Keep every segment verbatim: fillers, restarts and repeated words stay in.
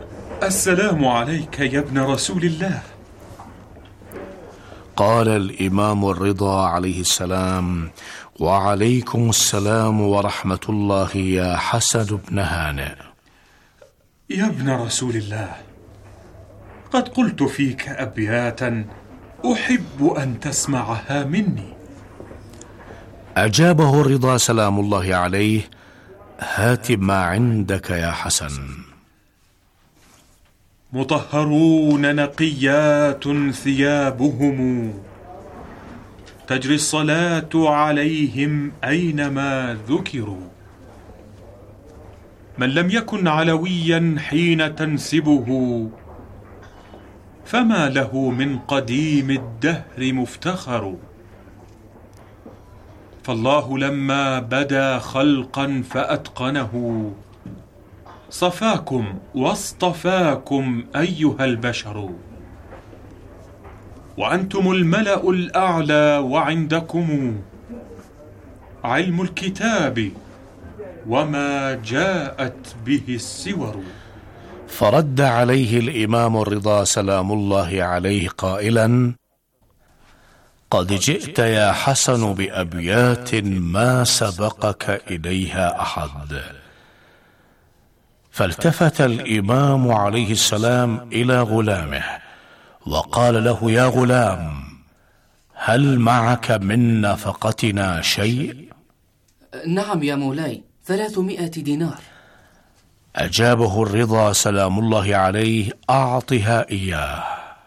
السلام عليك يا ابن رسول الله. قال الإمام الرضا عليه السلام: وعليكم السلام ورحمة الله يا حسن بن هانئ. يا ابن رسول الله، قد قلت فيك أبياتا أحب أن تسمعها مني. أجابه الرضا سلام الله عليه: هات ما عندك يا حسن. مطهرون نقيات ثيابهم، تجري الصلاة عليهم أينما ذكروا. من لم يكن علويا حين تنسبه، فما له من قديم الدهر مفتخر. فالله لما بدا خلقا فأتقنه، صفاكم واصطفاكم أيها البشر. وأنتم الملأ الأعلى، وعندكم علم الكتاب وما جاءت به السور. فرد عليه الإمام الرضا سلام الله عليه قائلا: قد جئت يا حسن بأبيات ما سبقك إليها أحد. فالتفت الإمام عليه السلام إلى غلامه وقال له: يا غلام، هل معك من نفقتنا شيء؟ نعم يا مولاي، ثلاثمائة دينار. أجابه الرضا سلام الله عليه: أعطها إياه،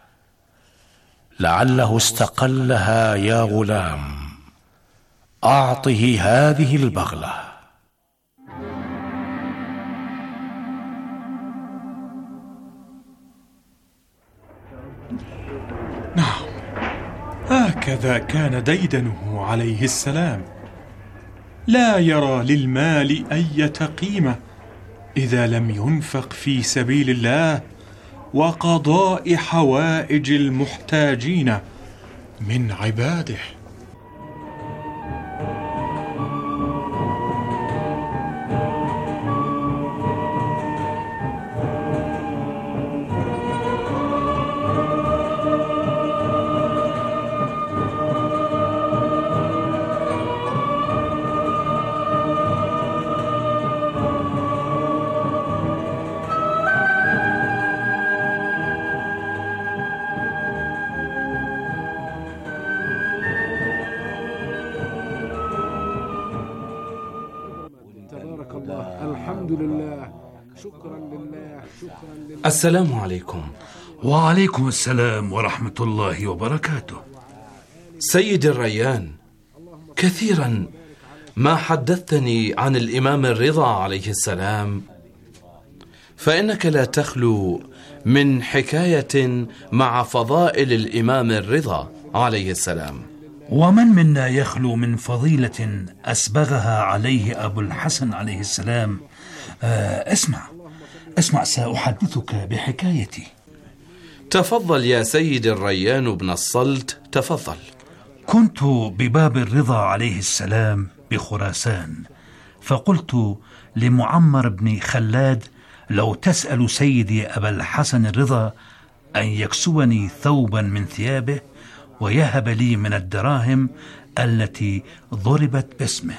لعله استقلها يا غلام، أعطه هذه البغلة. نعم، هكذا كان ديدنه عليه السلام، لا يرى للمال أي قيمة إذا لم ينفق في سبيل الله وقضاء حوائج المحتاجين من عباده. الحمد لله، شكرا لله، شكرا لله. السلام عليكم. وعليكم السلام ورحمة الله وبركاته. سيد الريان، كثيرا ما حدثتني عن الإمام الرضا عليه السلام، فإنك لا تخلو من حكاية مع فضائل الإمام الرضا عليه السلام. ومن منا يخلو من فضيلة أسبغها عليه أبو الحسن عليه السلام. آه اسمع اسمع سأحدثك بحكايتي. تفضل يا سيد الريان بن الصلت، تفضل. كنت بباب الرضا عليه السلام بخراسان، فقلت لمعمر بن خلاد: لو تسأل سيدي أبا الحسن الرضا أن يكسوني ثوبا من ثيابه ويهب لي من الدراهم التي ضربت باسمه.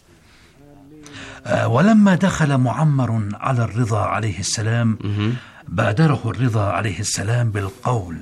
آه ولما دخل معمر على الرضا عليه السلام بادره الرضا عليه السلام بالقول: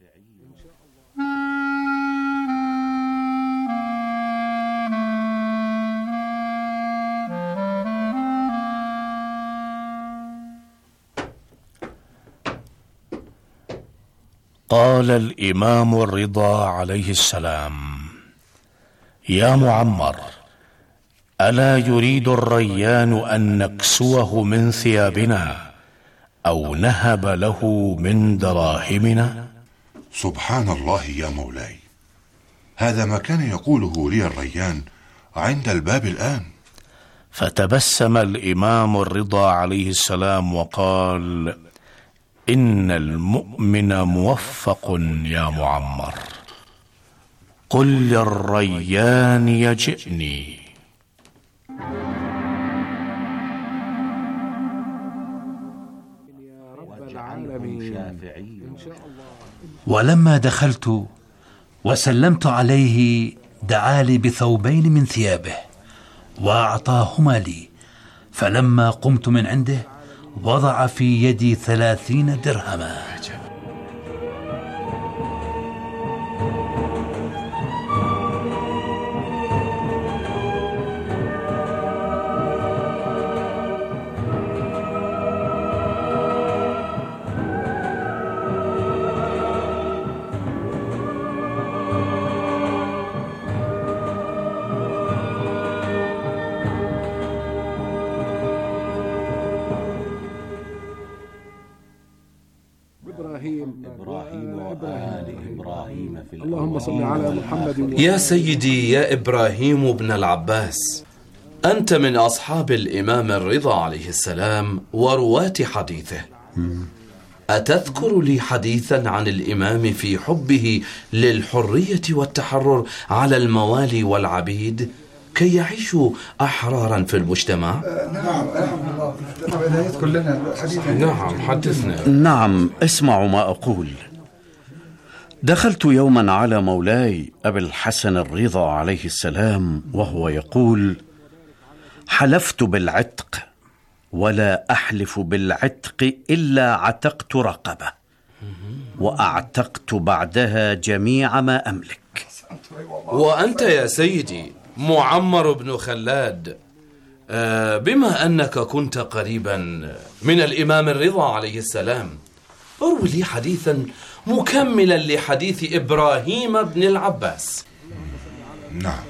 قال الإمام الرضا عليه السلام: يا معمر، ألا يريد الريان أن نكسوه من ثيابنا أو نهب له من دراهمنا؟ سبحان الله يا مولاي، هذا ما كان يقوله لي الريان عند الباب الآن. فتبسم الإمام الرضا عليه السلام وقال: إن المؤمن موفق يا معمر، قل للريان يجئني. إن شاء الله. ولما دخلت وسلمت عليه دعا لي بثوبين من ثيابه وأعطاهما لي، فلما قمت من عنده وضع في يدي ثلاثين درهما. إبراهيم إبراهيم وآل إبراهيم في اللهم صل على محمد. يا سيدي يا إبراهيم بن العباس، أنت من أصحاب الإمام الرضا عليه السلام ورواة حديثه. أتذكر لي حديثا عن الإمام في حبه للحرية والتحرر على الموالي والعبيد كي يعيشوا أحرارا في المجتمع؟ نعم كلنا حديثا. نعم حدثنا. نعم اسمعوا ما أقول. دخلت يوما على مولاي أبي الحسن الرضا عليه السلام وهو يقول: حلفت بالعتق ولا أحلف بالعتق إلا عتقت رقبة وأعتقت بعدها جميع ما أملك. وأنت يا سيدي معمر بن خلاد، بما أنك كنت قريبا من الإمام الرضا عليه السلام، اروي لي حديثا مكملا لحديث إبراهيم بن العباس. نعم،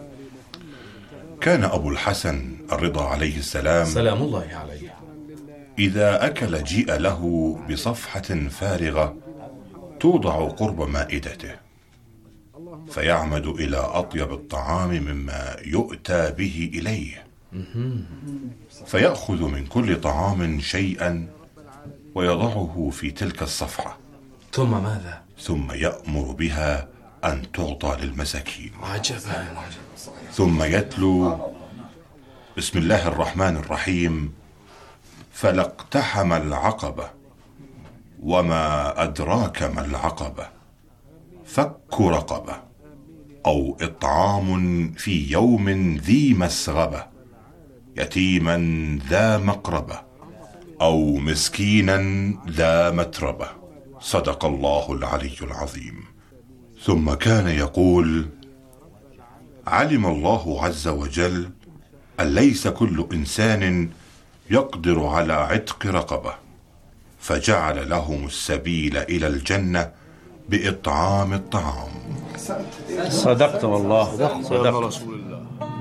كان أبو الحسن الرضا عليه السلام سلام الله عليه إذا أكل جيء له بصفحة فارغة توضع قرب مائدته، فيعمد إلى أطيب الطعام مما يؤتى به إليه، فيأخذ من كل طعام شيئا ويضعه في تلك الصفحة. ثم ماذا؟ ثم يأمر بها أن تعطى للمساكين. عجبا. ثم يتلو بسم الله الرحمن الرحيم: فلا اقتحم العقبة وما أدراك ما العقبة، فك رقبة أو إطعام في يوم ذي مسغبة، يتيما ذا مقربة أو مسكينا ذا متربة، صدق الله العلي العظيم. ثم كان يقول: علم الله عز وجل أن ليس كل إنسان يقدر على عتق رقبة، فجعل لهم السبيل إلى الجنة بإطعام الطعام. صدقت والله، صدقت رسول الله.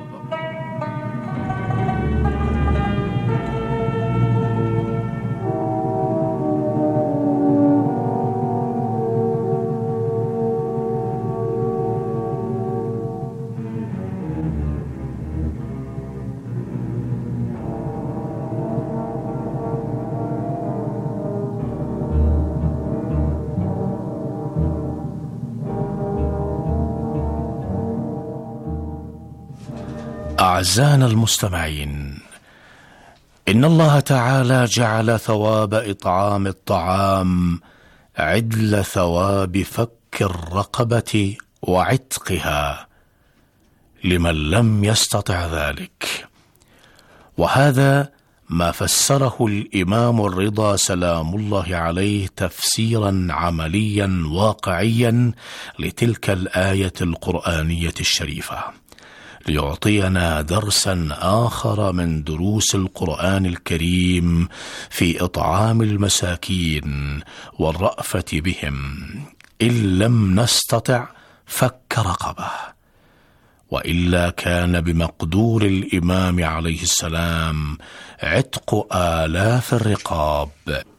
أعزائنا المستمعين، إن الله تعالى جعل ثواب إطعام الطعام عدل ثواب فك الرقبة وعتقها لمن لم يستطع ذلك، وهذا ما فسره الإمام الرضا سلام الله عليه تفسيرا عمليا واقعيا لتلك الآية القرآنية الشريفة، ليعطينا درسا آخر من دروس القرآن الكريم في إطعام المساكين والرأفة بهم، إن لم نستطع فك رقبة، وإلا كان بمقدور الإمام عليه السلام عتق آلاف الرقاب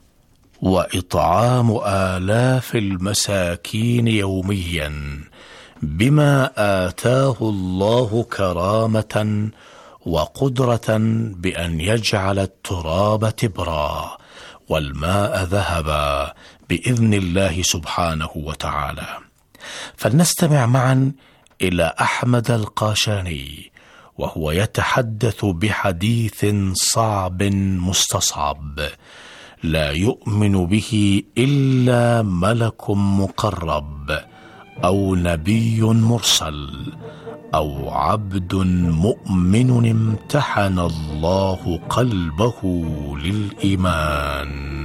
وإطعام آلاف المساكين يوميا، بما آتاه الله كرامة وقدرة بأن يجعل التراب تبرا والماء ذهبا بإذن الله سبحانه وتعالى. فلنستمع معا إلى أحمد القاشاني وهو يتحدث بحديث صعب مستصعب لا يؤمن به إلا ملك مقرب أو نبي مرسل أو عبد مؤمن امتحن الله قلبه للإيمان.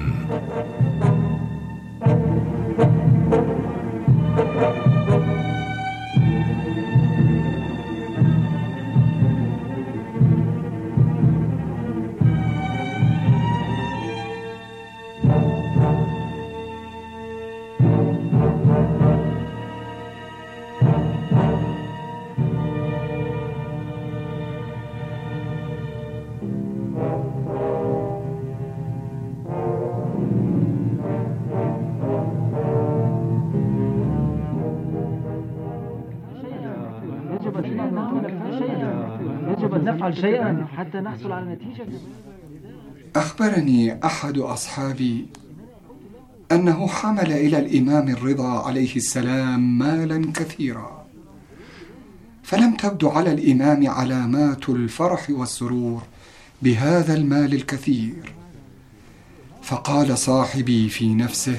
يجب أن نفعل شيئا حتى نحصل على نتيجة. أخبرني أحد أصحابي أنه حمل إلى الإمام الرضا عليه السلام مالا كثيرا، فلم تبدو على الإمام علامات الفرح والسرور بهذا المال الكثير، فقال صاحبي في نفسه: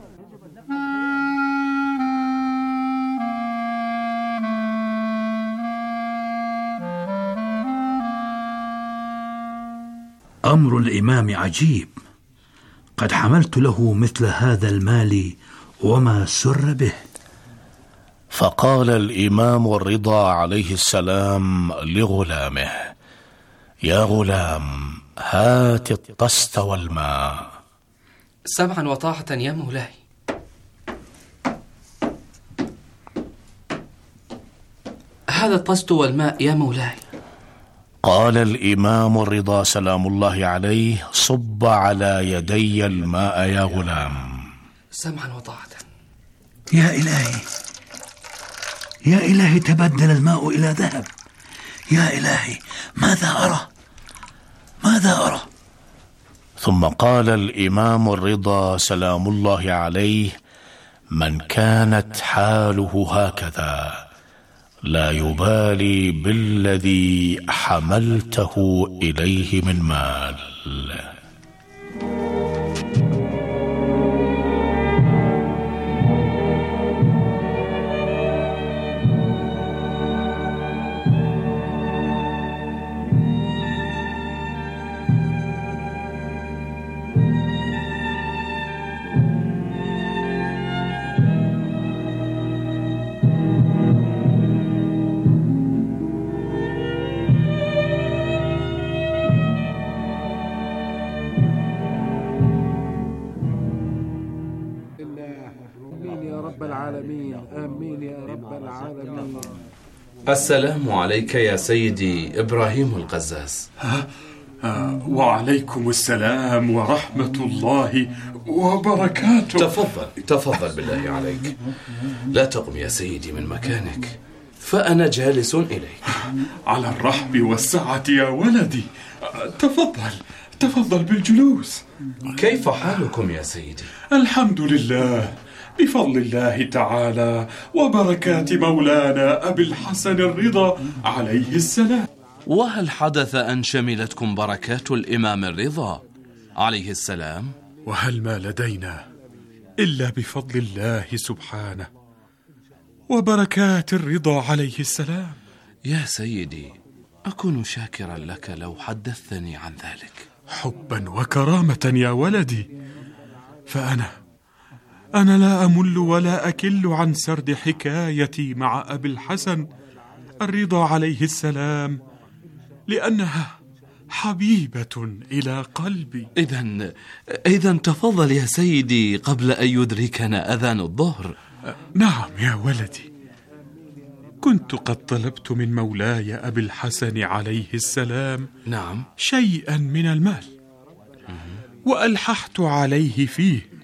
أمر الإمام عجيب، قد حملت له مثل هذا المال وما سر به. فقال الإمام الرضا عليه السلام لغلامه: يا غلام، هات الطست والماء. سمعا وطاعة يا مولاي. هذا الطست والماء يا مولاي. قال الإمام الرضا سلام الله عليه: صب على يدي الماء يا غلام. سمعا وطاعة. يا إلهي، يا إلهي، تبدل الماء إلى ذهب. يا إلهي، ماذا أرى؟ ماذا أرى؟ ثم قال الإمام الرضا سلام الله عليه: من كانت حاله هكذا لا يبالي بالذي حملته إليه من مال. السلام عليك يا سيدي إبراهيم القزاز. آه وعليكم السلام ورحمة الله وبركاته. تفضل تفضل بالله عليك، لا تقم يا سيدي من مكانك، فأنا جالس إليك. على الرحب والسعة يا ولدي، تفضل تفضل بالجلوس. كيف حالكم يا سيدي؟ الحمد لله، بفضل الله تعالى وبركات مولانا أبي الحسن الرضا عليه السلام. وهل حدث أن شملتكم بركات الإمام الرضا عليه السلام؟ وهل ما لدينا إلا بفضل الله سبحانه وبركات الرضا عليه السلام. يا سيدي، أكون شاكرا لك لو حدثتني عن ذلك. حبا وكرامة يا ولدي، فأنا أنا لا أمل ولا أكل عن سرد حكايتي مع أبي الحسن الرضا عليه السلام، لأنها حبيبة إلى قلبي. إذن إذن تفضل يا سيدي قبل أن يدركنا أذان الظهر. نعم يا ولدي، كنت قد طلبت من مولاي أبي الحسن عليه السلام نعم شيئا من المال وألححت عليه فيه،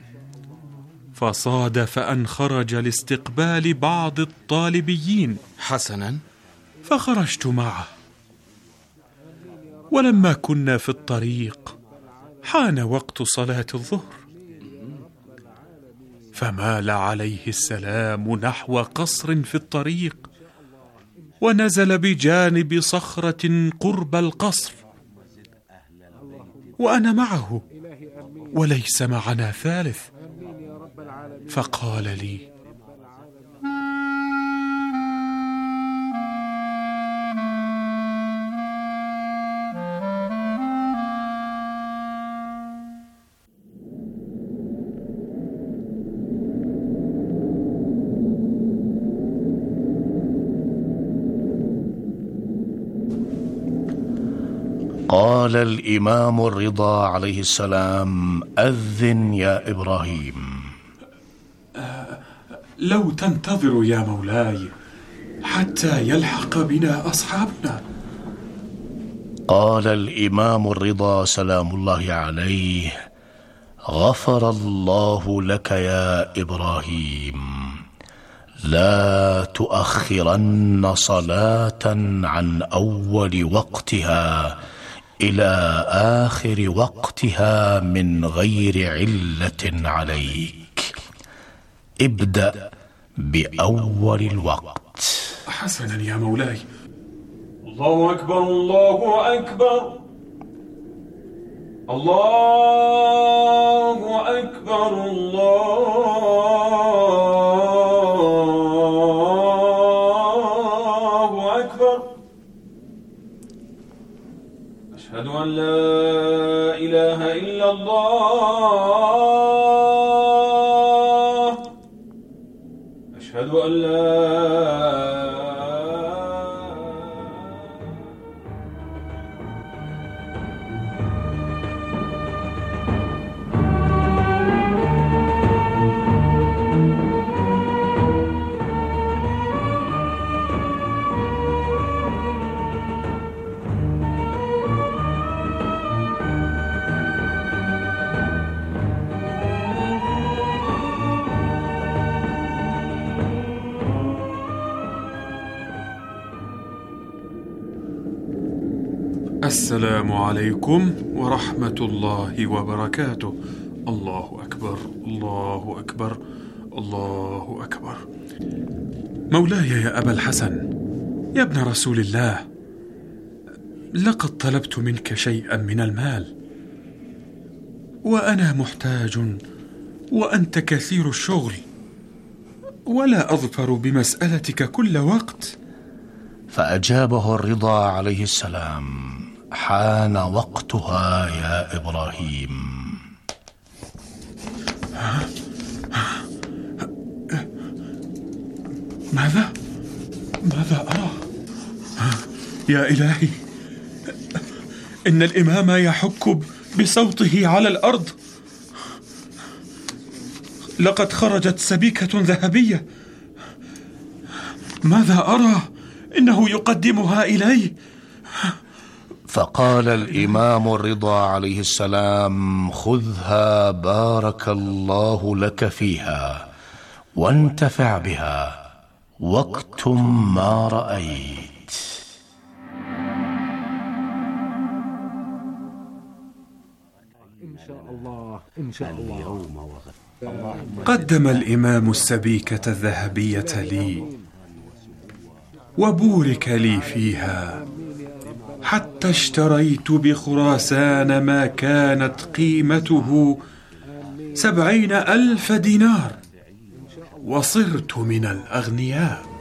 فصادف أن خرج لاستقبال بعض الطالبيين. حسنا، فخرجت معه، ولما كنا في الطريق حان وقت صلاة الظهر، فمال عليه السلام نحو قصر في الطريق، ونزل بجانب صخرة قرب القصر، وأنا معه، وليس معنا ثالث. فقال لي: قال الإمام الرضا عليه السلام: أذن يا إبراهيم. لو تنتظر يا مولاي حتى يلحق بنا أصحابنا. قال الإمام الرضا سلام الله عليه: غفر الله لك يا إبراهيم، لا تؤخرن صلاة عن أول وقتها إلى آخر وقتها من غير علة عليك، ابدأ بأول الوقت. حسنا يا مولاي. الله أكبر، الله أكبر، الله أكبر، الله أكبر. أشهد أن لا إله إلا الله، أشهد أن لا السلام عليكم ورحمة الله وبركاته. الله أكبر، الله أكبر، الله أكبر. مولاي يا أبا الحسن، يا ابن رسول الله، لقد طلبت منك شيئا من المال، وأنا محتاج وأنت كثير الشغل، ولا أظفر بمسألتك كل وقت. فأجابه الرضا عليه السلام: حان وقتها يا إبراهيم. ماذا؟ ماذا أرى؟ يا إلهي، إن الإمام يحك بصوته على الأرض. لقد خرجت سبيكة ذهبية. ماذا أرى؟ إنه يقدمها إلي. فقال الإمام الرضا عليه السلام: خذها بارك الله لك فيها، وانتفع بها، واكتم ما رأيت. إن شاء الله، إن شاء الله. قدم الإمام السبيكة الذهبية لي، وبورك لي فيها، حتى اشتريت بخراسان ما كانت قيمته سبعين ألف دينار، وصرت من الأغنياء.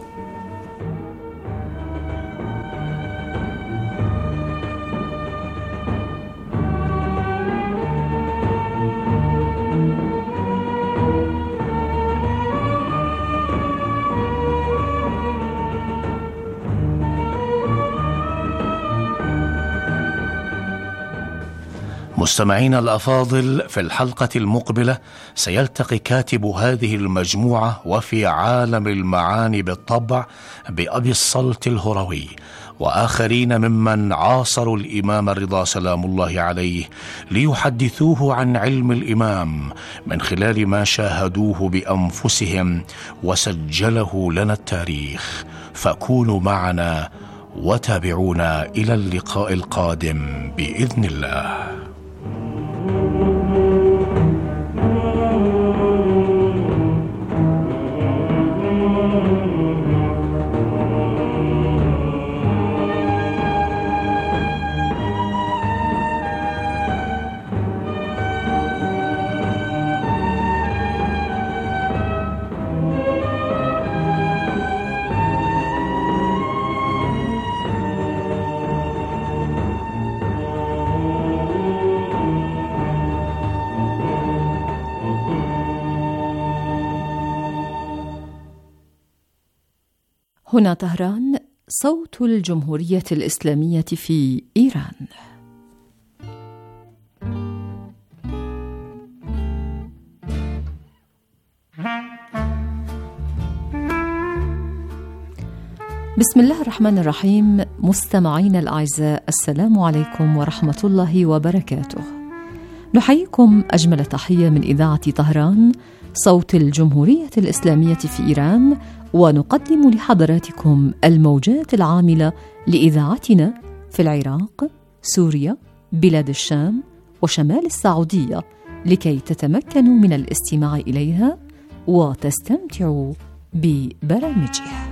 مستمعينا الأفاضل، في الحلقة المقبلة سيلتقي كاتب هذه المجموعة وفي عالم المعاني بالطبع بأبي الصلت الهروي وآخرين ممن عاصروا الإمام الرضا سلام الله عليه ليحدثوه عن علم الإمام من خلال ما شاهدوه بأنفسهم وسجله لنا التاريخ. فكونوا معنا وتابعونا إلى اللقاء القادم بإذن الله. هنا طهران، صوت الجمهورية الإسلامية في إيران. بسم الله الرحمن الرحيم. مستمعينا الأعزاء، السلام عليكم ورحمة الله وبركاته. نحييكم أجمل تحية من إذاعة طهران، صوت الجمهورية الإسلامية في إيران، ونقدم لحضراتكم الموجات العاملة لإذاعتنا في العراق، سوريا، بلاد الشام وشمال السعودية، لكي تتمكنوا من الاستماع إليها وتستمتعوا ببرامجها.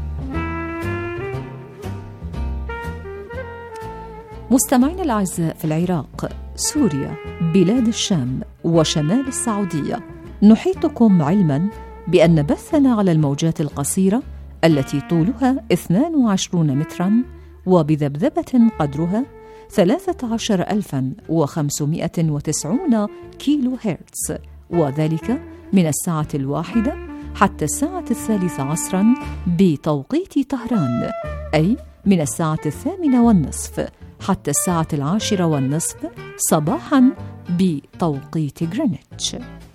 مستمعينا الأعزاء، في العراق، سوريا، بلاد الشام وشمال السعودية، نحيطكم علما بأن بثنا على الموجات القصيرة التي طولها اثنان وعشرين مترا وبذبذبة قدرها ثلاثة عشر ألفا وخمسمائة وتسعين كيلو هرتز، وذلك من الساعة الواحدة حتى الساعة الثالثة عصرا بتوقيت طهران، أي من الساعة الثامنة والنصف حتى الساعة العاشرة والنصف صباحا بتوقيت غرينتش.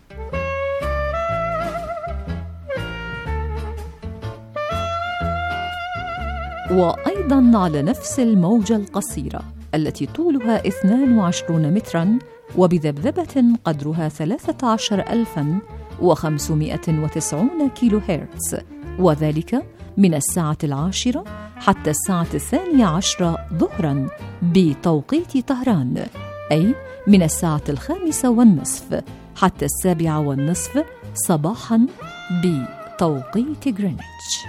وأيضا على نفس الموجة القصيرة التي طولها اثنان وعشرين مترا وبذبذبة قدرها ثلاثة عشر ألفا وخمسمائة وتسعين كيلو هرتز، وذلك من الساعة العاشرة حتى الساعة الثانية عشرة ظهرا بتوقيت طهران، أي من الساعة الخامسة والنصف حتى السابعة والنصف صباحا بتوقيت غرينتش.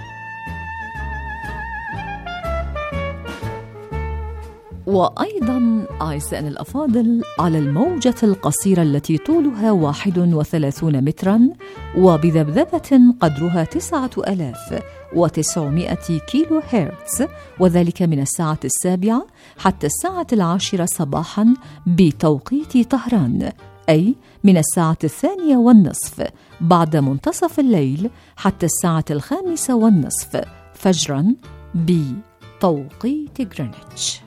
وأيضا أعزائنا الأفاضل، على الموجة القصيرة التي طولها واحد وثلاثون مترا وبذبذبة قدرها تسعة آلاف وتسعمائة كيلو هرتز، وذلك من الساعة السابعة حتى الساعة العاشرة صباحا بتوقيت طهران، أي من الساعة الثانية والنصف بعد منتصف الليل حتى الساعة الخامسة والنصف فجرا بتوقيت غرينتش.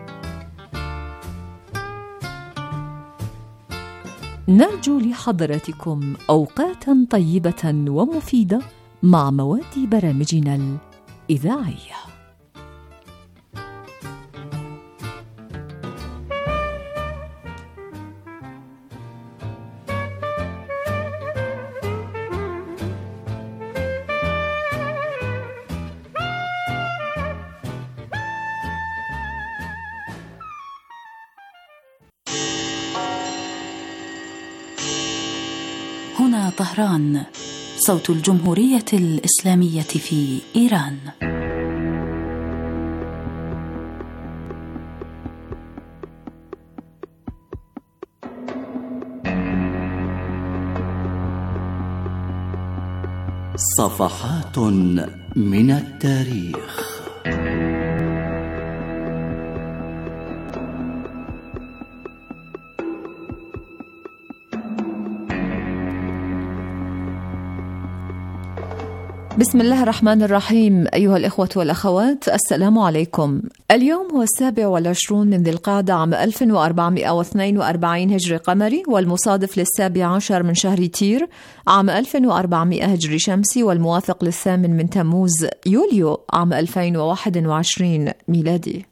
نرجو لحضراتكم أوقاتا طيبة ومفيدة مع مواد برامجنا الإذاعية. هنا طهران، صوت الجمهورية الإسلامية في إيران. صفحات من التاريخ. بسم الله الرحمن الرحيم. أيها الإخوة والأخوات، السلام عليكم. اليوم هو السابع والعشرون من ذي القعدة عام ألف وأربعمائة واثنين وأربعين هجري قمري، والمصادف للسابع عشر من شهر تير عام ألف وأربعمائة هجري شمسي، والموافق للثامن من تموز يوليو عام ألفين وواحد وعشرين ميلادي.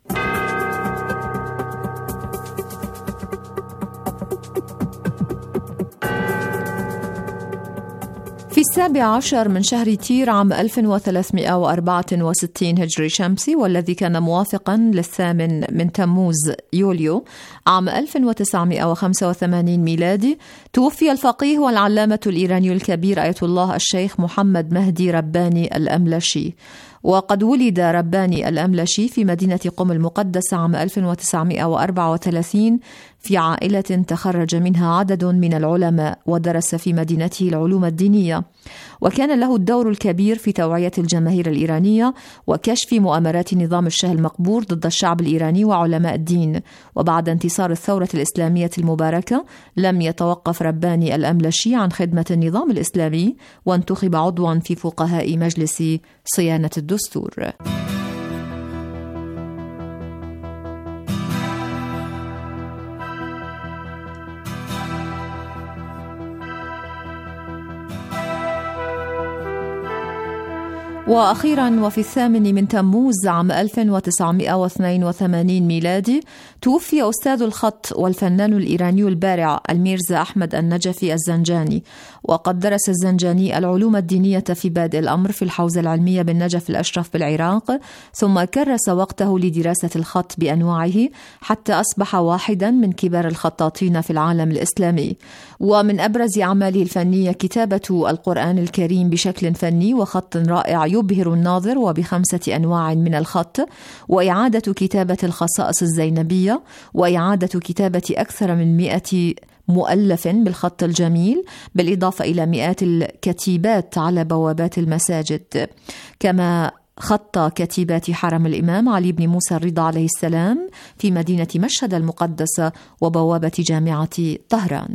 في السابع عشر من شهر تير عام ألف وثلاثمائة وأربعة وستين هجري شمسي، والذي كان موافقا للثامن من تموز يوليو عام ألف وتسعمائة وخمسة وثمانين ميلادي، توفي الفقيه والعلامة الإيراني الكبير آية الله الشيخ محمد مهدي رباني الأملشي. وقد ولد رباني الأملشي في مدينة قم المقدسة عام ألف وتسعمائة وأربعة وثلاثين في عائلة تخرج منها عدد من العلماء ودرس في مدينته العلوم الدينية، وكان له الدور الكبير في توعية الجماهير الإيرانية وكشف مؤامرات نظام الشاه المقبور ضد الشعب الإيراني وعلماء الدين. وبعد انتصار الثورة الإسلامية المباركة لم يتوقف رباني الأملشي عن خدمة النظام الإسلامي، وانتخب عضوا في فقهاء مجلس صيانة الدستور. وأخيرا وفي الثامن من تموز عام ألف وتسعمائة واثنين وثمانين ميلادي توفي أستاذ الخط والفنان الإيراني البارع الميرزا أحمد النجفي الزنجاني. وقد درس الزنجاني العلوم الدينية في بادئ الأمر في الحوزة العلمية بالنجف الأشرف بالعراق، ثم كرس وقته لدراسة الخط بأنواعه حتى أصبح واحدا من كبار الخطاطين في العالم الإسلامي. ومن أبرز أعماله الفنية كتابة القرآن الكريم بشكل فني وخط رائع يبهر الناظر وبخمسة أنواع من الخط، وإعادة كتابة الخصائص الزينبية، وإعادة كتابة أكثر من مئة مؤلف بالخط الجميل، بالإضافة إلى مئات الكتيبات على بوابات المساجد. كما خط كتيبات حرم الإمام علي بن موسى الرضا عليه السلام في مدينة مشهد المقدسة وبوابة جامعة طهران.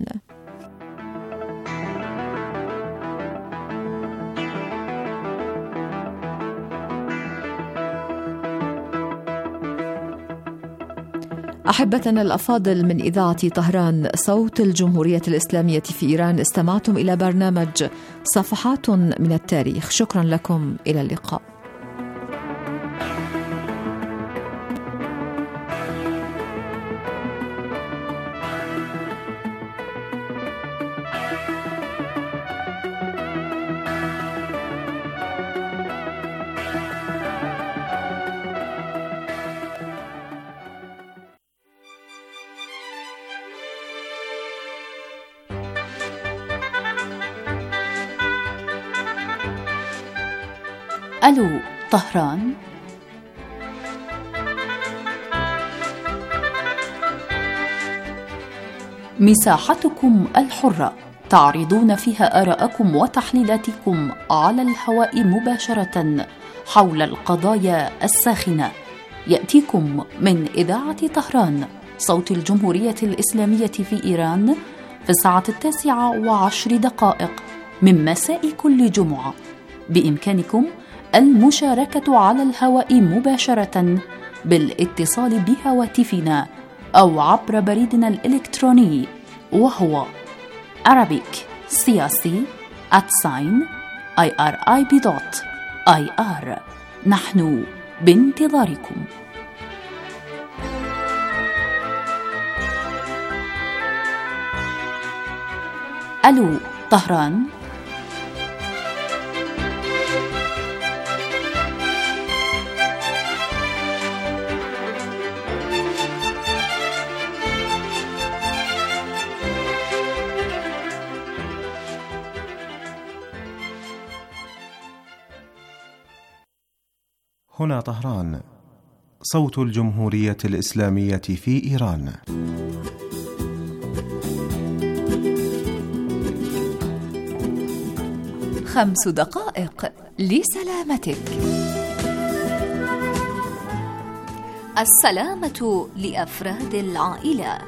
أحبتنا الأفاضل، من إذاعة طهران صوت الجمهورية الإسلامية في إيران، استمعتم إلى برنامج صفحات من التاريخ. شكرا لكم، إلى اللقاء. ألو طهران. مساحتكم الحرة، تعرضون فيها آراءكم وتحليلاتكم على الهواء مباشرة حول القضايا الساخنة. يأتيكم من إذاعة طهران صوت الجمهورية الإسلامية في إيران في الساعة التاسعة وعشر دقائق من مساء كل جمعة. بإمكانكم المشاركة على الهواء مباشرة بالاتصال بهواتفنا أو عبر بريدنا الإلكتروني، وهو Arabic سياسي at sign irib dot ir. نحن بانتظاركم. ألو طهران. هنا طهران صوت الجمهورية الإسلامية في إيران. خمس دقائق لسلامتك. السلامة لأفراد العائلة.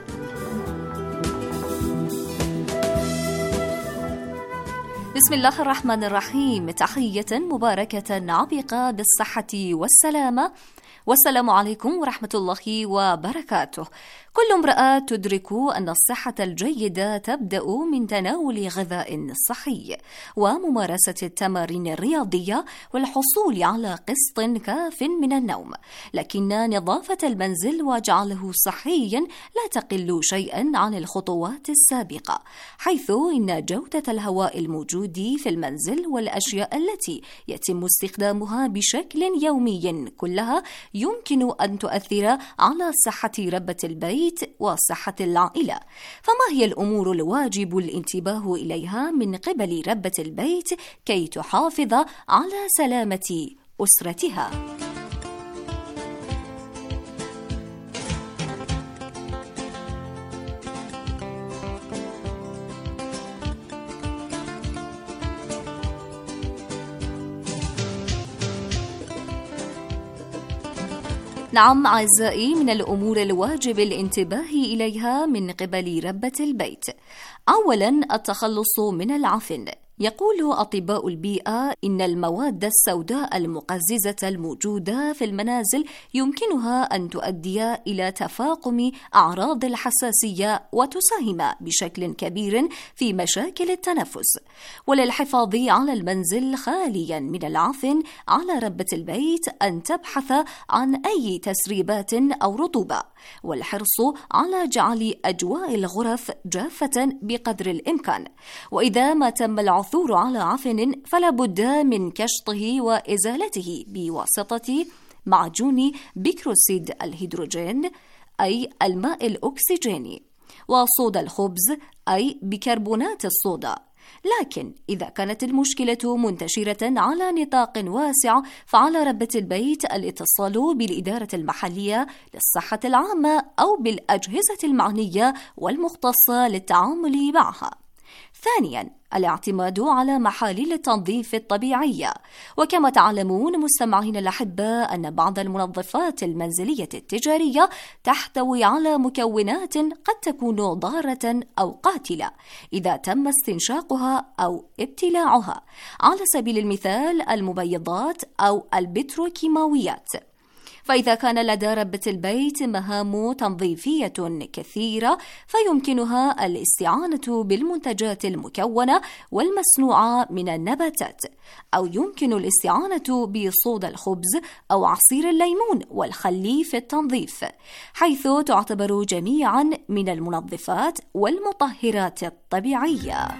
بسم الله الرحمن الرحيم. تحية مباركة عبقة بالصحة والسلامة، والسلام عليكم ورحمة الله وبركاته. كل امرأة تدرك أن الصحة الجيدة تبدأ من تناول غذاء صحي وممارسة التمارين الرياضية والحصول على قسط كاف من النوم، لكن نظافة المنزل وجعله صحيا لا تقل شيئا عن الخطوات السابقة، حيث إن جودة الهواء الموجود في المنزل والأشياء التي يتم استخدامها بشكل يومي كلها يمكن أن تؤثر على صحة ربة البيت وصحة العائلة. فما هي الأمور الواجب الانتباه إليها من قبل ربة البيت كي تحافظ على سلامة أسرتها؟ نعم أعزائي، من الأمور الواجب الانتباه إليها من قبل ربة البيت أولا التخلص من العفن. يقول أطباء البيئة إن المواد السوداء المقززة الموجودة في المنازل يمكنها أن تؤدي إلى تفاقم أعراض الحساسية وتساهم بشكل كبير في مشاكل التنفس. وللحفاظ على المنزل خاليا من العفن، على ربة البيت أن تبحث عن أي تسريبات أو رطوبة، والحرص على جعل أجواء الغرف جافة بقدر الإمكان. وإذا ما تم العثور على عفن فلا بد من كشطه وإزالته بواسطة معجون بيكروسيد الهيدروجين أي الماء الأكسجيني، وصودا الخبز أي بكربونات الصودا. لكن إذا كانت المشكلة منتشرة على نطاق واسع، فعلى ربة البيت الاتصال بالإدارة المحلية للصحة العامة أو بالأجهزة المعنية والمختصة للتعامل معها. ثانياً الاعتماد على محاليل التنظيف الطبيعية. وكما تعلمون مستمعين الأحباء أن بعض المنظفات المنزلية التجارية تحتوي على مكونات قد تكون ضارة أو قاتلة إذا تم استنشاقها أو ابتلاعها، على سبيل المثال المبيضات أو البتروكيماويات. فإذا كان لدى ربة البيت مهام تنظيفية كثيرة، فيمكنها الاستعانة بالمنتجات المكونة والمصنوعة من النباتات، أو يمكن الاستعانة بصودا الخبز أو عصير الليمون والخل في التنظيف، حيث تعتبر جميعا من المنظفات والمطهرات الطبيعية.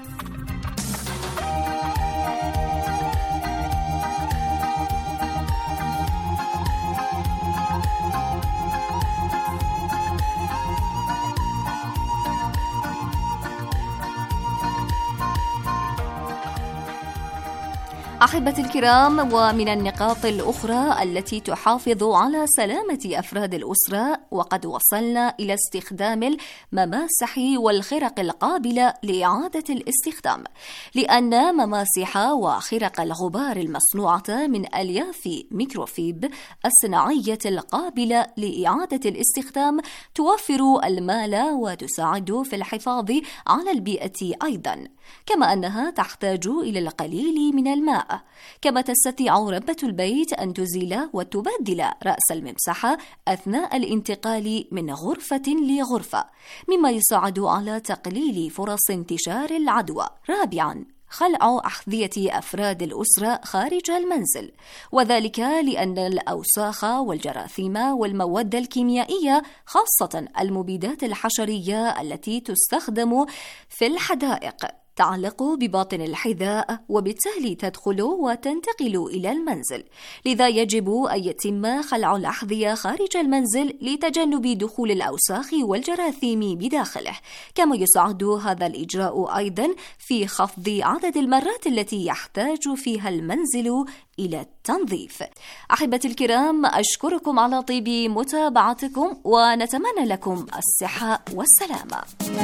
أحبتي الكرام، ومن النقاط الأخرى التي تحافظ على سلامة أفراد الأسرة، وقد وصلنا إلى استخدام المماسح والخرق القابلة لإعادة الاستخدام، لأن مماسح وخرق الغبار المصنوعة من ألياف ميكروفيب الصناعية القابلة لإعادة الاستخدام توفر المال وتساعد في الحفاظ على البيئة أيضا، كما أنها تحتاج إلى القليل من الماء. كما تستطيع ربة البيت أن تزيل وتبدل رأس الممسحة أثناء الانتقال من غرفة لغرفة، مما يساعد على تقليل فرص انتشار العدوى. رابعاً خلع أحذية أفراد الأسرة خارج المنزل، وذلك لأن الأوساخ والجراثيم والمواد الكيميائية، خاصة المبيدات الحشرية التي تستخدم في الحدائق، تعلق بباطن الحذاء وبالتالي تدخل وتنتقل إلى المنزل. لذا يجب أن يتم خلع الأحذية خارج المنزل لتجنب دخول الأوساخ والجراثيم بداخله. كما يساعد هذا الإجراء أيضا في خفض عدد المرات التي يحتاج فيها المنزل إلى التنظيف. أحبتي الكرام، أشكركم على طيب متابعتكم، ونتمنى لكم الصحة والسلامة.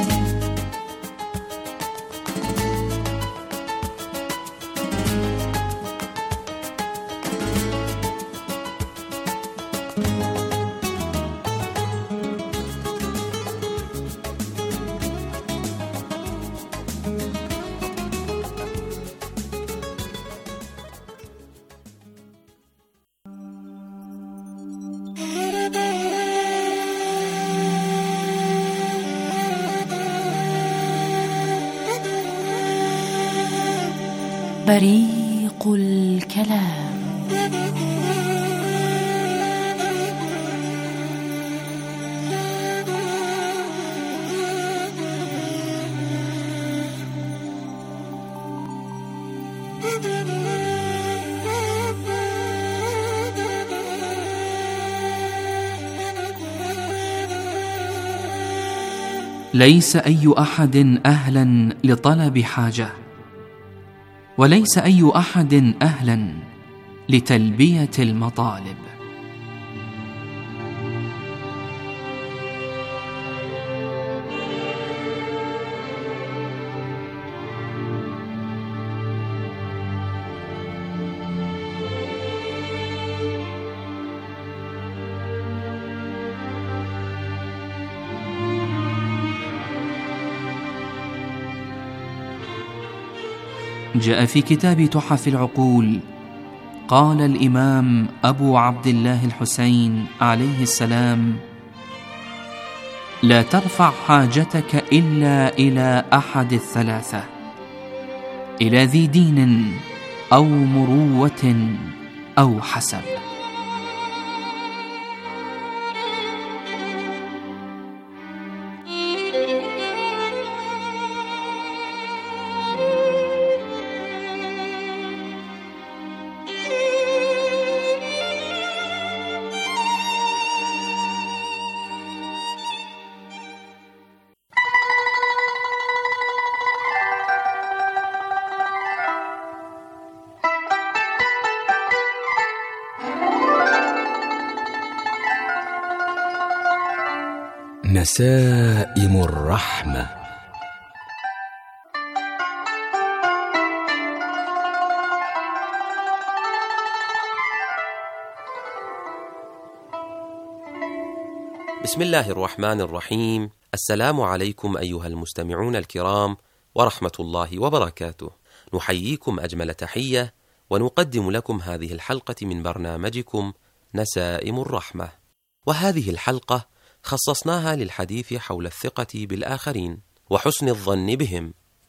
بريق الكلام. ليس أي أحد أهلا لطلب حاجة، وليس أي أحد أهلا لتلبية المطالب. جاء في كتاب تحف العقول: قال الإمام أبو عبد الله الحسين عليه السلام: لا ترفع حاجتك إلا إلى أحد الثلاثة، إلى ذي دين أو مروة أو حسب. نسائم الرحمة. بسم الله الرحمن الرحيم. السلام عليكم أيها المستمعون الكرام ورحمة الله وبركاته. نحييكم أجمل تحية ونقدم لكم هذه الحلقة من برنامجكم نسائم الرحمة، وهذه الحلقة خصصناها للحديث حول الثقة بالآخرين وحسن الظن بهم،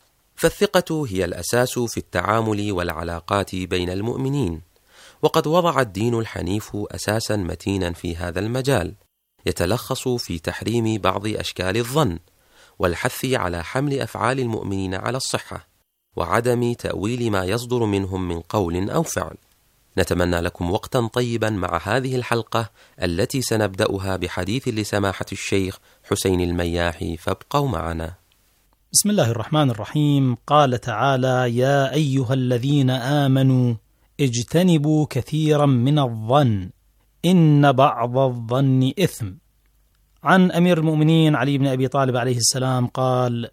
فالثقة هي الأساس في التعامل والعلاقات بين المؤمنين، وقد وضع الدين الحنيف أساسا متينا في هذا المجال، يتلخص في تحريم بعض أشكال الظن والحث على حمل أفعال المؤمنين على الصحة وعدم تأويل ما يصدر منهم من قول أو فعل. نتمنى لكم وقتا طيبا مع هذه الحلقة التي سنبدأها بحديث لسماحة الشيخ حسين المياحي، فابقوا معنا. بسم الله الرحمن الرحيم. قال تعالى: يا أيها الذين آمنوا اجتنبوا كثيرا من الظن إن بعض الظن إثم. عن أمير المؤمنين علي بن أبي طالب عليه السلام قال: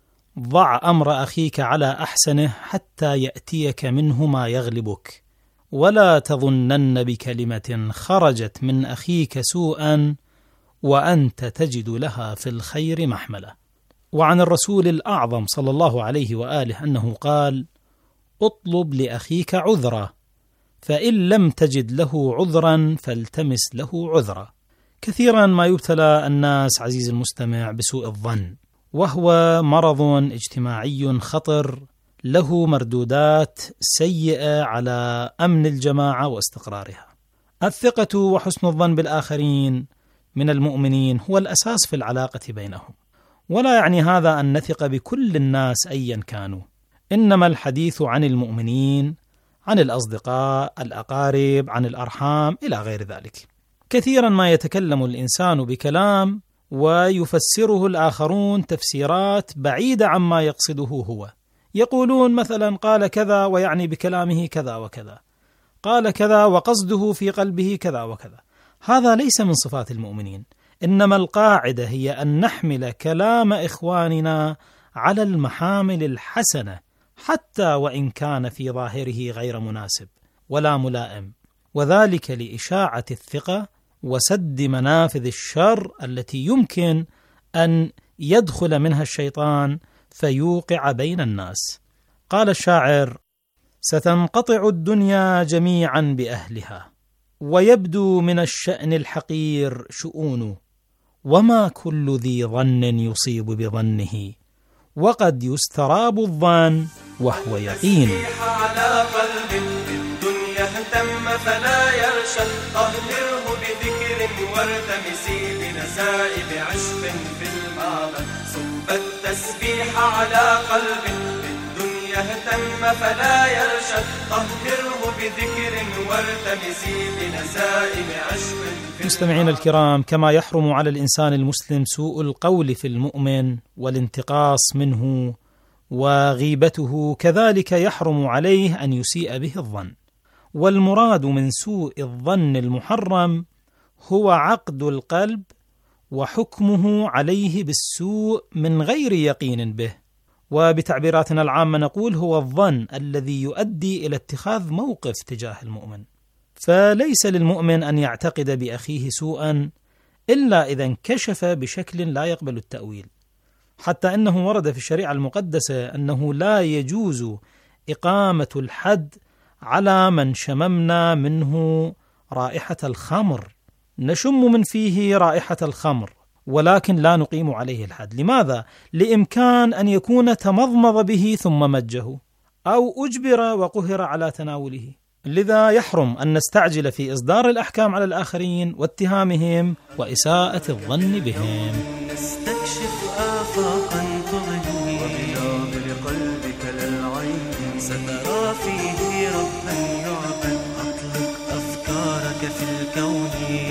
ضع أمر أخيك على أحسنه حتى يأتيك منه ما يغلبك، ولا تظنن بكلمة خرجت من أخيك سوءا وأنت تجد لها في الخير محملة. وعن الرسول الأعظم صلى الله عليه وآله أنه قال: اطلب لأخيك عذرا، فإن لم تجد له عذرا فالتمس له عذرا. كثيرا ما يبتلى الناس عزيز المستمع بسوء الظن، وهو مرض اجتماعي خطر له مردودات سيئة على أمن الجماعة واستقرارها. الثقة وحسن الظن بالآخرين من المؤمنين هو الأساس في العلاقة بينهم، ولا يعني هذا أن نثق بكل الناس أيا كانوا، إنما الحديث عن المؤمنين، عن الأصدقاء، الأقارب، عن الأرحام إلى غير ذلك. كثيرا ما يتكلم الإنسان بكلام ويفسره الآخرون تفسيرات بعيدة عما يقصده هو. يقولون مثلا قال كذا ويعني بكلامه كذا وكذا، قال كذا وقصده في قلبه كذا وكذا. هذا ليس من صفات المؤمنين، إنما القاعدة هي أن نحمل كلام إخواننا على المحامل الحسنة حتى وإن كان في ظاهره غير مناسب ولا ملائم، وذلك لإشاعة الثقة وسد منافذ الشر التي يمكن أن يدخل منها الشيطان فيوقع بين الناس. قال الشاعر: ستنقطع الدنيا جميعا بأهلها، ويبدو من الشأن الحقير شؤون، وما كل ذي ظن يصيب بظنه، وقد يستراب الظن وهو يقين. على قلب بالدنيا اهتم فلا يرشد، طهره بذكر وارتمسي بنسائب عشق في المعبد. صب التسبيح على قلب بالدنيا اهتم فلا يرشد، طهره بذكر وارتمسي بنسائب عشق. مستمعين الكرام، كما يحرم على الإنسان المسلم سوء القول في المؤمن والانتقاص منه وغيبته، كذلك يحرم عليه أن يسيء به الظن. والمراد من سوء الظن المحرم هو عقد القلب وحكمه عليه بالسوء من غير يقين به، وبتعبيراتنا العامة نقول هو الظن الذي يؤدي إلى اتخاذ موقف تجاه المؤمن. فليس للمؤمن أن يعتقد بأخيه سوءا إلا إذا انكشف بشكل لا يقبل التأويل، حتى أنه ورد في الشريعة المقدسة أنه لا يجوز إقامة الحد على من شممنا منه رائحة الخمر، نشم من فيه رائحة الخمر ولكن لا نقيم عليه الحد. لماذا؟ لإمكان أن يكون تمضمض به ثم مجه أو أجبر وقهر على تناوله، لذا يحرم أن نستعجل في إصدار الأحكام على الآخرين واتهامهم وإساءة الظن بهم. نستكشف آفاقا تضني وبناظر قلبك للعين سترى فيه ربا يعبد. أطلق أفكارك في الكون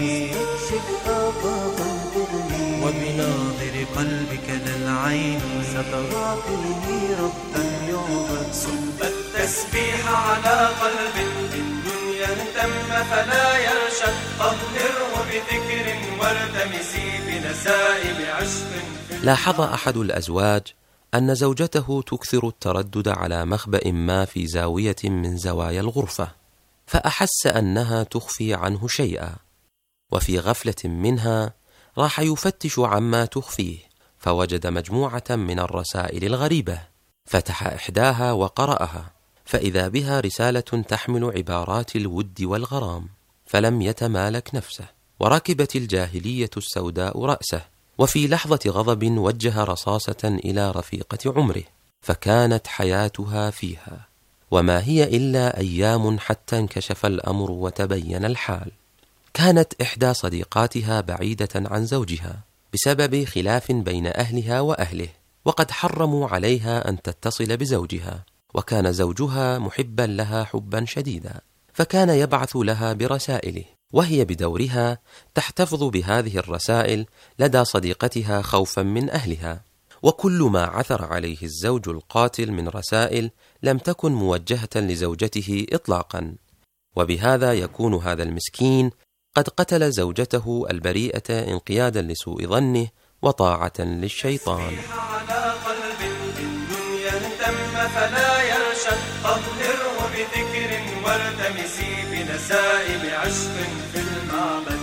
نستكشف آفاقا تضني وبناظر قلبك للعين سترى فيه ربا يعبد. صب التسبيح على قلب بالدنيا اهتم فلا يرشد. طهره بذكر والتمسي بنسائم عشق. لاحظ أحد الأزواج أن زوجته تكثر التردد على مخبأ ما في زاوية من زوايا الغرفة، فأحس أنها تخفي عنه شيئا، وفي غفلة منها راح يفتش عما تخفيه فوجد مجموعة من الرسائل الغريبة. فتح إحداها وقرأها، فإذا بها رسالة تحمل عبارات الود والغرام، فلم يتمالك نفسه وركبت الجاهلية السوداء رأسه، وفي لحظة غضب وجه رصاصة إلى رفيقة عمره، فكانت حياتها فيها، وما هي إلا أيام حتى انكشف الأمر وتبين الحال. كانت إحدى صديقاتها بعيدة عن زوجها بسبب خلاف بين أهلها وأهله، وقد حرموا عليها أن تتصل بزوجها، وكان زوجها محبا لها حبا شديدا، فكان يبعث لها برسائله، وهي بدورها تحتفظ بهذه الرسائل لدى صديقتها خوفا من أهلها. وكل ما عثر عليه الزوج القاتل من رسائل لم تكن موجهة لزوجته إطلاقا، وبهذا يكون هذا المسكين قد قتل زوجته البريئة انقيادا لسوء ظنه وطاعة للشيطان. على قلب بالدنيا اهتم فلا يرشد. طهره بذكر والتمسي بنسائم عشق في المعبد.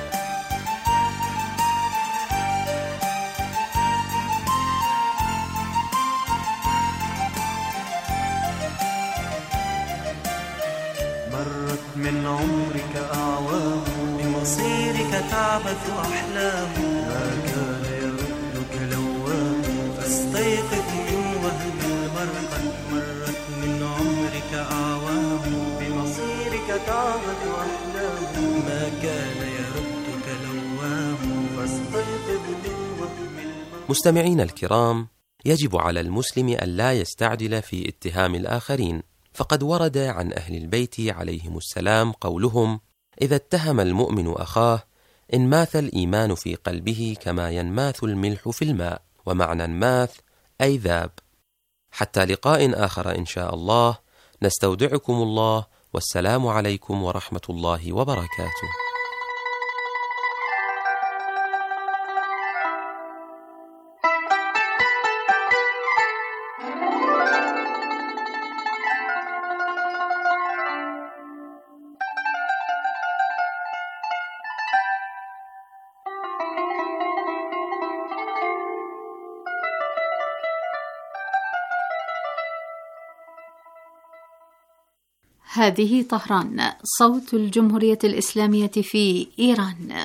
مرت من عمرك أعوام بمصيرك تعبث أحلام. ما كان يردك لوام فاستيقظ من وهم المرقد. مرت من عمرك أعوام بمصيرك تعبث أحلام. ما كان يردك لوام فاستيقظ من وهم المرقد. مستمعين الكرام، يجب على المسلم أن لا يستعجل في اتهام الآخرين، فقد ورد عن أهل البيت عليهم السلام قولهم: إذا اتهم المؤمن أخاه انماث الإيمان في قلبه كما ينماث الملح في الماء، ومعنى انماث أي ذاب. حتى لقاء آخر إن شاء الله، نستودعكم الله، والسلام عليكم ورحمة الله وبركاته. هذه طهران، صوت الجمهورية الإسلامية في إيران.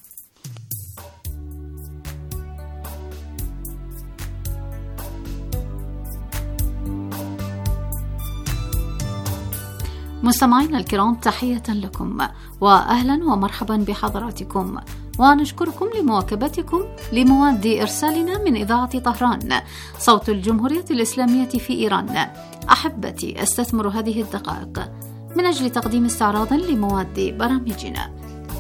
مستمعينا الكرام، تحية لكم وأهلا ومرحبا بحضراتكم، ونشكركم لمواكبتكم لمواد إرسالنا من إذاعة طهران صوت الجمهورية الإسلامية في إيران. أحبتي، أستثمر هذه الدقائق من أجل تقديم استعراض لمواد برامجنا.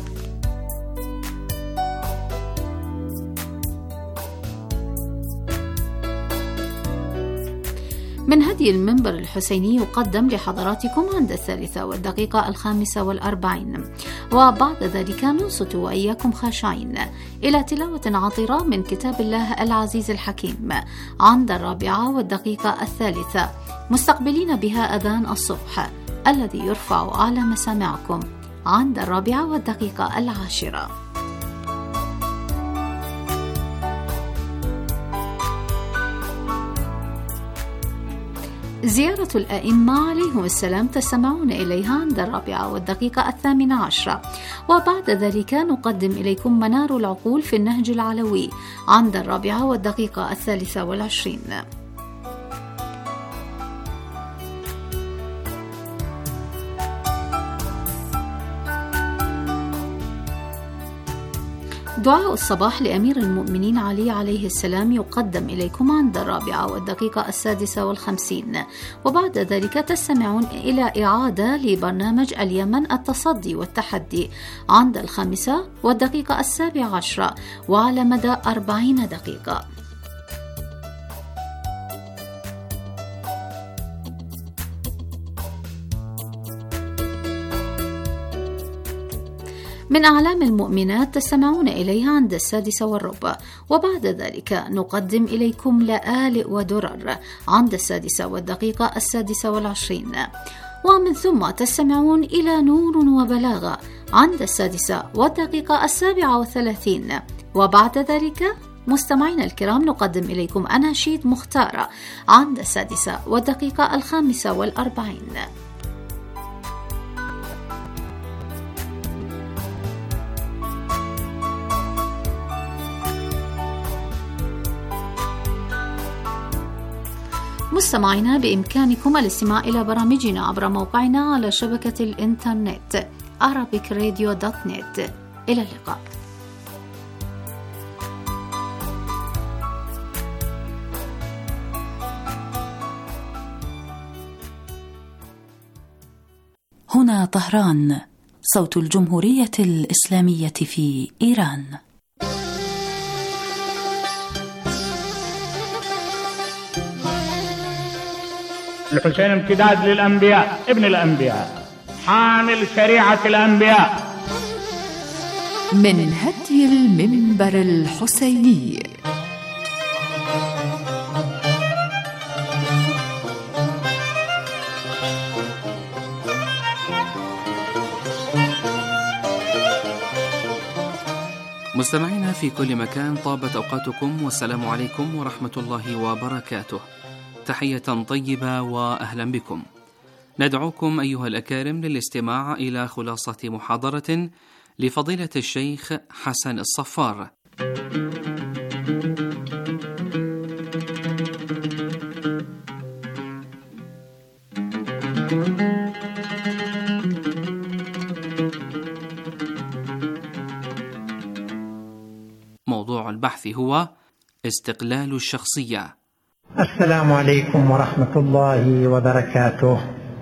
من هدي المنبر الحسيني يقدم لحضراتكم عند الثالثة والدقيقة الخامسة والأربعين، وبعد ذلك ننصت وإياكم خاشعين إلى تلاوة عطرة من كتاب الله العزيز الحكيم عند الرابعة والدقيقة الثالثة، مستقبلين بها أذان الصبح الذي يرفع على مسامعكم عند الرابعة والدقيقة العاشرة. زيارة الأئمة عليهم السلام تستمعون إليها عند الرابعة والدقيقة الثامنة عشرة، وبعد ذلك نقدم إليكم منار العقول في النهج العلوي عند الرابعة والدقيقة الثالثة والعشرين. دعاء الصباح لأمير المؤمنين علي عليه السلام يقدم إليكم عند الرابعة والدقيقة السادسة والخمسين، وبعد ذلك تستمعون إلى إعادة لبرنامج اليمن التصدي والتحدي عند الخامسة والدقيقة السابعة عشرة وعلى مدى أربعين دقيقة. من أعلام المؤمنات تستمعون إليها عند السادسة والربع، وبعد ذلك نقدم إليكم لآلئ ودرر عند السادسة والدقيقة السادسة والعشرين، ومن ثم تستمعون إلى نور وبلاغة عند السادسة والدقيقة السابعة والثلاثين، وبعد ذلك مستمعين الكرام نقدم إليكم أناشيد مختارة عند السادسة والدقيقة الخامسة والأربعين. مستمعينا، بإمكانكم الاستماع إلى برامجنا عبر موقعنا على شبكة الإنترنت arabic radio دوت نت. إلى اللقاء. هنا طهران، صوت الجمهورية الإسلامية في إيران. الحسين امتداد للأنبياء، ابن الأنبياء، حامل شريعة الأنبياء. من هدي المنبر الحسيني. مستمعينا في كل مكان، طابت أوقاتكم والسلام عليكم ورحمة الله وبركاته. تحية طيبة وأهلا بكم. ندعوكم أيها الأكارم للاستماع إلى خلاصة محاضرة لفضيلة الشيخ حسن الصفار. موضوع البحث هو استقلال الشخصية. السلام عليكم ورحمة الله وبركاته.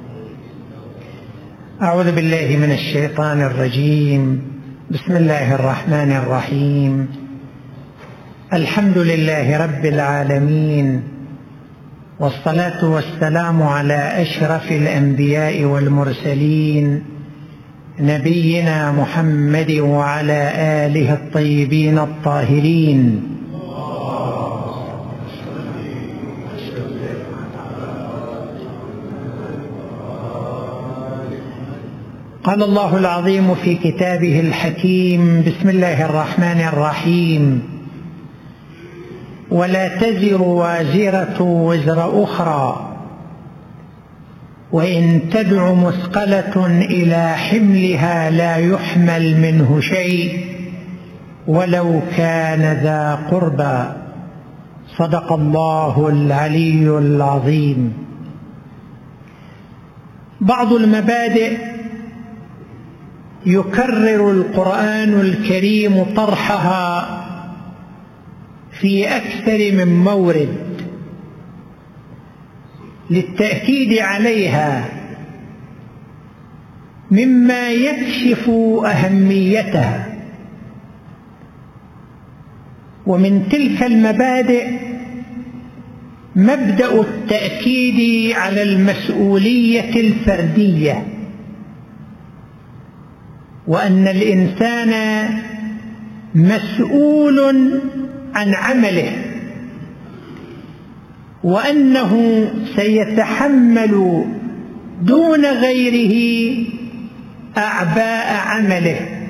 أعوذ بالله من الشيطان الرجيم. بسم الله الرحمن الرحيم. الحمد لله رب العالمين، والصلاة والسلام على أشرف الأنبياء والمرسلين، نبينا محمد وعلى آله الطيبين الطاهرين. قال الله العظيم في كتابه الحكيم: بسم الله الرحمن الرحيم. ولا تزر وازرة وزر أخرى، وإن تدع مثقلة إلى حملها لا يحمل منه شيء ولو كان ذا قربى. صدق الله العلي العظيم. بعض المبادئ يكرر القرآن الكريم طرحها في أكثر من مورد للتأكيد عليها، مما يكشف أهميتها. ومن تلك المبادئ مبدأ التأكيد على المسؤولية الفردية، وأن الإنسان مسؤول عن عمله، وأنه سيتحمل دون غيره أعباء عمله.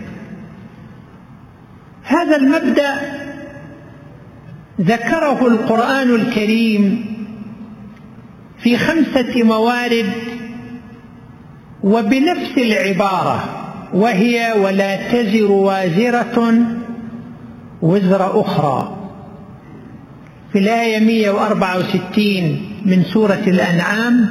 هذا المبدأ ذكره القرآن الكريم في خمسة موارد وبنفس العبارة، وهي ولا تزر وازرة وزر أخرى. في الآية مئة وأربعة وستين من سورة الأنعام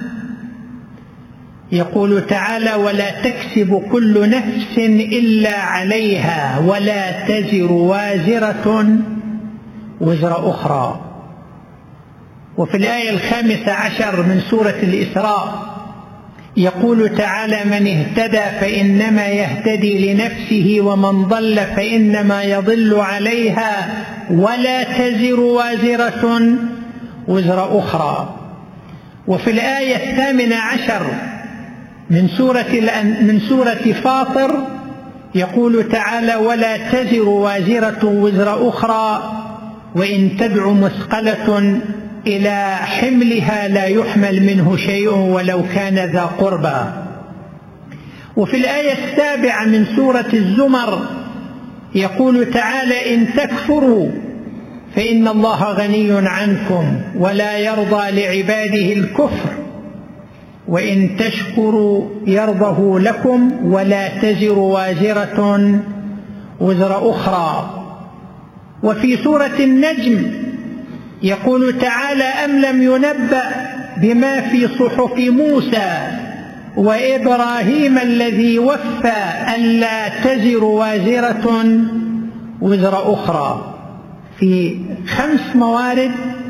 يقول تعالى ولا تكسب كل نفس إلا عليها ولا تزر وازرة وزر أخرى. وفي الآية الخامسة عشر من سورة الإسراء يقول تعالى من اهتدى فإنما يهتدي لنفسه ومن ضل فإنما يضل عليها ولا تزر وازرة وزر أخرى. وفي الآية الثامنة عشر من سورة من سورة فاطر يقول تعالى ولا تزر وازرة وزر أخرى وإن تدع مثقلة إلى حملها لا يحمل منه شيء ولو كان ذا قربى. وفي الآية السابعة من سورة الزمر يقول تعالى إن تكفروا فإن الله غني عنكم ولا يرضى لعباده الكفر وإن تشكروا يرضه لكم ولا تزر وازرة وزر أخرى. وفي سورة النجم يقول تعالى أم لم ينبأ بما في صحف موسى وإبراهيم الذي وفى ألا تزر وازرة وزر أخرى. في خمس موارد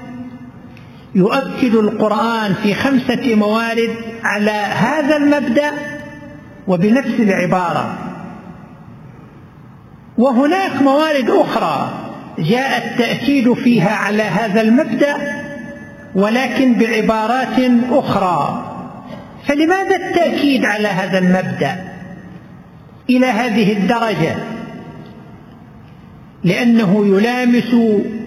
يؤكد القرآن في خمسة موارد على هذا المبدأ وبنفس العبارة. وهناك موارد أخرى جاء التأكيد فيها على هذا المبدأ ولكن بعبارات أخرى. فلماذا التأكيد على هذا المبدأ إلى هذه الدرجة؟ لأنه يلامس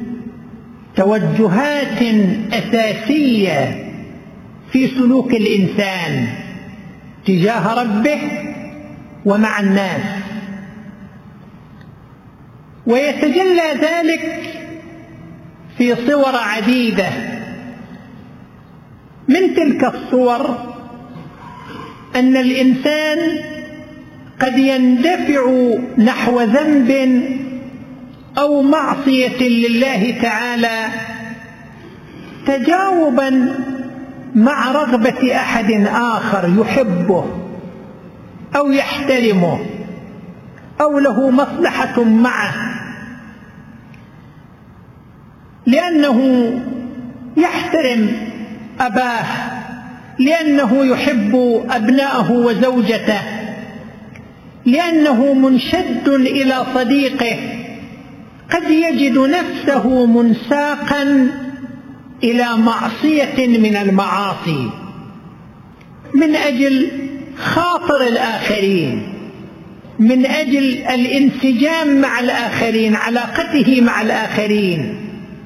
توجهات أساسية في سلوك الإنسان تجاه ربه ومع الناس، ويتجلى ذلك في صور عديدة. من تلك الصور أن الإنسان قد يندفع نحو ذنب أو معصية لله تعالى تجاوبا مع رغبة أحد آخر يحبه أو يحترمه أو له مصلحة معه، لأنه يحترم أباه، لأنه يحب أبناءه وزوجته، لأنه منشد إلى صديقه، قد يجد نفسه منساقا إلى معصية من المعاصي من أجل خاطر الآخرين، من أجل الانسجام مع الآخرين، علاقته مع الآخرين.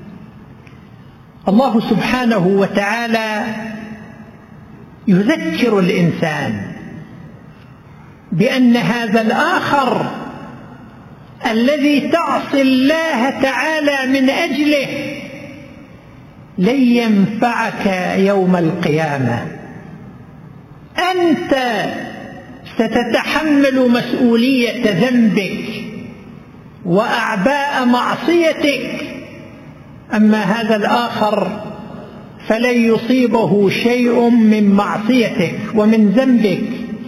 الله سبحانه وتعالى يذكر الإنسان بأن هذا الآخر الذي تعصي الله تعالى من أجله لن ينفعك يوم القيامة. أنت ستتحمل مسؤولية ذنبك وأعباء معصيتك، أما هذا الآخر فلن يصيبه شيء من معصيتك ومن ذنبك.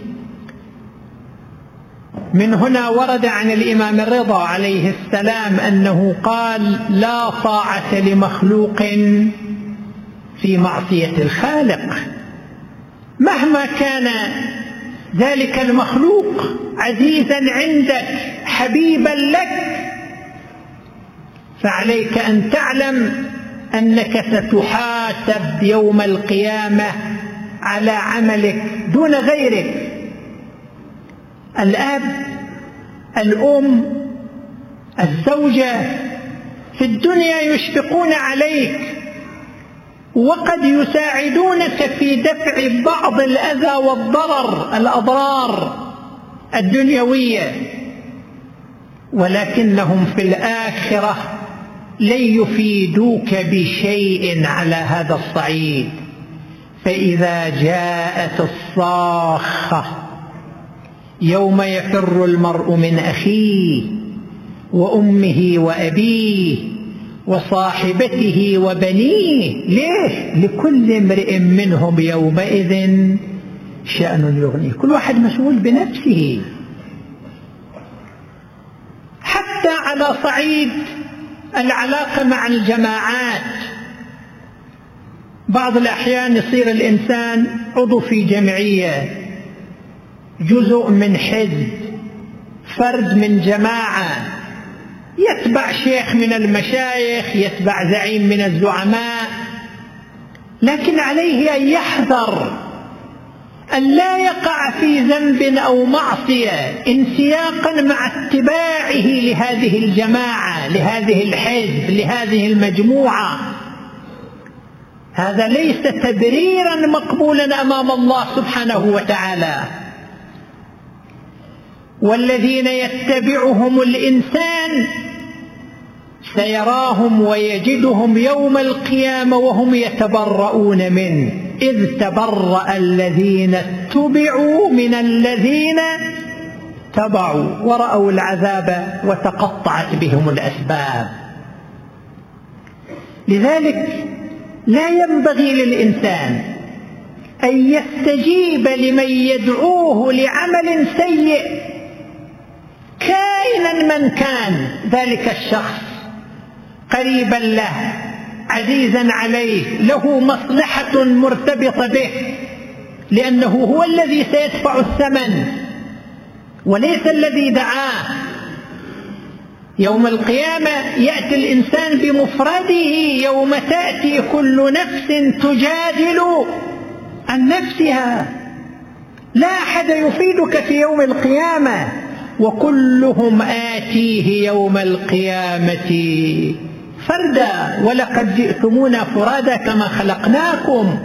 من هنا ورد عن الإمام الرضا عليه السلام أنه قال لا طاعة لمخلوق في معصية الخالق، مهما كان ذلك المخلوق عزيزا عندك حبيبا لك، فعليك أن تعلم أنك ستحاسب يوم القيامة على عملك دون غيرك. الأب، الأم، الزوجة في الدنيا يشفقون عليك وقد يساعدونك في دفع بعض الأذى والضرر، الأضرار الدنيوية، ولكنهم في الآخرة لن يفيدوك بشيء على هذا الصعيد، فإذا جاءت الصاخة يوم يفر المرء من أخيه وأمه وأبيه وصاحبته وبنيه. ليه؟ لكل امرئ منهم يومئذ شأن يغنيه. كل واحد مسؤول بنفسه. حتى على صعيد العلاقة مع الجماعات، بعض الأحيان يصير الإنسان عضو في جمعية، جزء من حزب، فرد من جماعة، يتبع شيخ من المشايخ، يتبع زعيم من الزعماء، لكن عليه أن يحذر أن لا يقع في ذنب أو معصية انسياقا مع اتباعه لهذه الجماعة، لهذه الحزب، لهذه المجموعة. هذا ليس تبريرا مقبولا أمام الله سبحانه وتعالى. والذين يتبعهم الإنسان سيراهم ويجدهم يوم القيامة وهم يتبرؤون منه، إذ تبرأ الذين اتبعوا من الذين تبعوا ورأوا العذاب وتقطعت بهم الأسباب. لذلك لا ينبغي للإنسان أن يستجيب لمن يدعوه لعمل سيء كائنا من كان ذلك الشخص، قريبا له، عزيزا عليه، له مصلحة مرتبطة به، لأنه هو الذي سيدفع الثمن وليس الذي دعاه. يوم القيامة يأتي الإنسان بمفرده، يوم تأتي كل نفس تجادل عن نفسها، لا أحد يفيدك في يوم القيامة، وكلهم آتيه يوم القيامة فردا ولقد جئتمونا فرادا كما خلقناكم.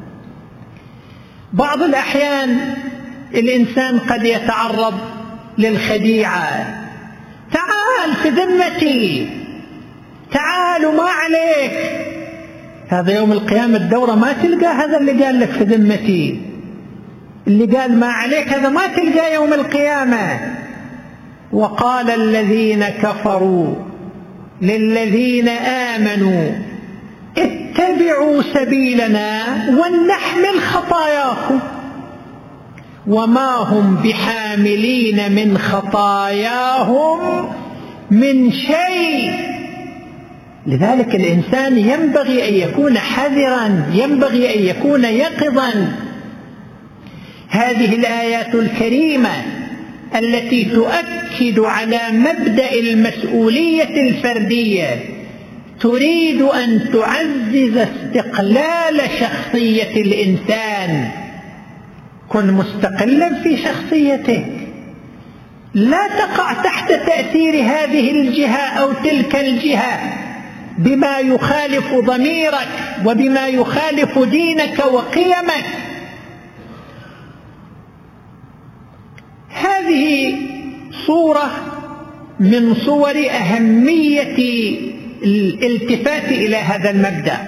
بعض الأحيان الإنسان قد يتعرض للخديعة، تعال في ذمتي، تعال وما عليك. هذا يوم القيامة الدورة ما تلقى هذا اللي قال لك في ذمتي، اللي قال ما عليك هذا ما تلقى يوم القيامة. وقال الذين كفروا للذين آمنوا اتبعوا سبيلنا ولنحمل خطاياكم وما هم بحاملين من خطاياهم من شيء. لذلك الإنسان ينبغي أن يكون حذرا، ينبغي أن يكون يقظا. هذه الآيات الكريمة التي تؤكد على مبدأ المسؤولية الفردية تريد أن تعزز استقلال شخصية الإنسان. كن مستقلا في شخصيتك، لا تقع تحت تأثير هذه الجهة أو تلك الجهة بما يخالف ضميرك وبما يخالف دينك وقيمك. هذه صورة من صور أهمية الالتفات إلى هذا المبدأ،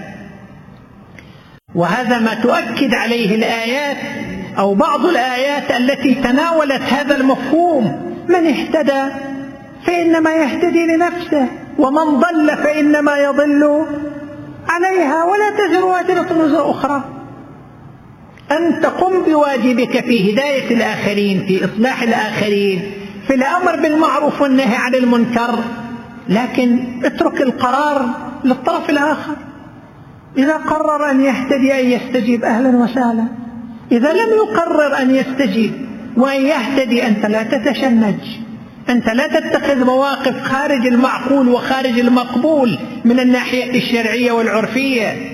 وهذا ما تؤكد عليه الآيات أو بعض الآيات التي تناولت هذا المفهوم. من اهتدى فإنما يهتدي لنفسه ومن ضل فإنما يضل عليها ولا تزر وازرة وزر أخرى. أن تقم بواجبك في هداية الآخرين، في إصلاح الآخرين، في الأمر بالمعروف والنهي عن المنكر، لكن اترك القرار للطرف الآخر. إذا قرر أن يهتدي أن يستجيب أهلا وسهلا، إذا لم يقرر أن يستجيب وأن يهتدي أنت لا تتشنج، أنت لا تتخذ مواقف خارج المعقول وخارج المقبول من الناحية الشرعية والعرفية.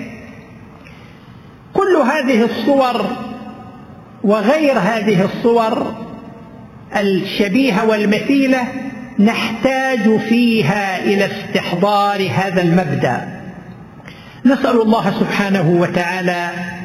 كل هذه الصور وغير هذه الصور الشبيهة والمثيلة نحتاج فيها إلى استحضار هذا المبدأ. نسأل الله سبحانه وتعالى